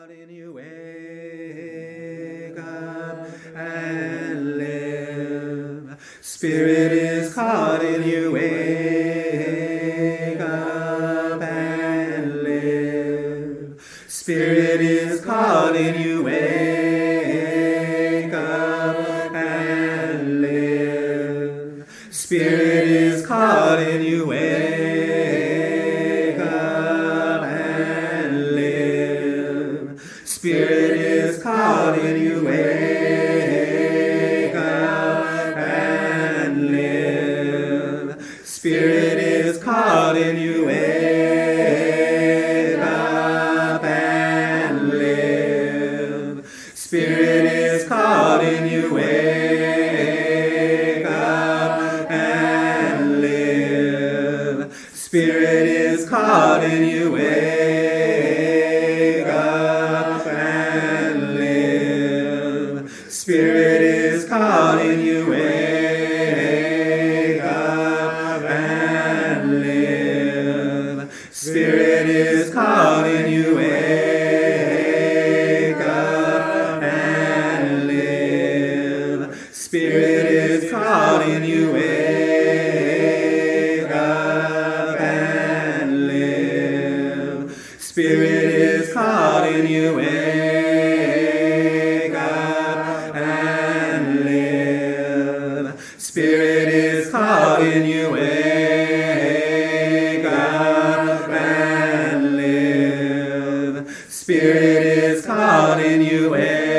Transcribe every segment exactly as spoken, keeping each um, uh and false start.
caught in you, wake up and live. Spirit is caught in you, wake up and live. Spirit is caught in you, wake up and live. Spirit is caught in you, wake up and live. Spirit is caught in you, wake up and live. Spirit is caught in you, wake up and live. Spirit is caught in you, wake up and live. Spirit is caught in you, wake up and live. Spirit is caught in you, wake up and live. Spirit is caught in you, wake up and live. Spirit is caught in you, wake up and live. Spirit is caught in you, wake up and live. Spirit is caught in you, wake up and live. Spirit is caught in you,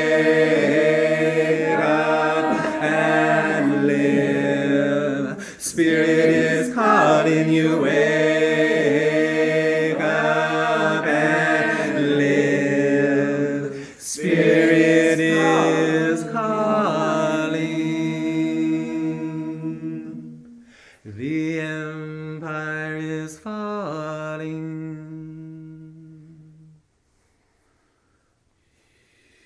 wake up and live. Spirit is caught in you, wake up and live. Spirit is calling. The empire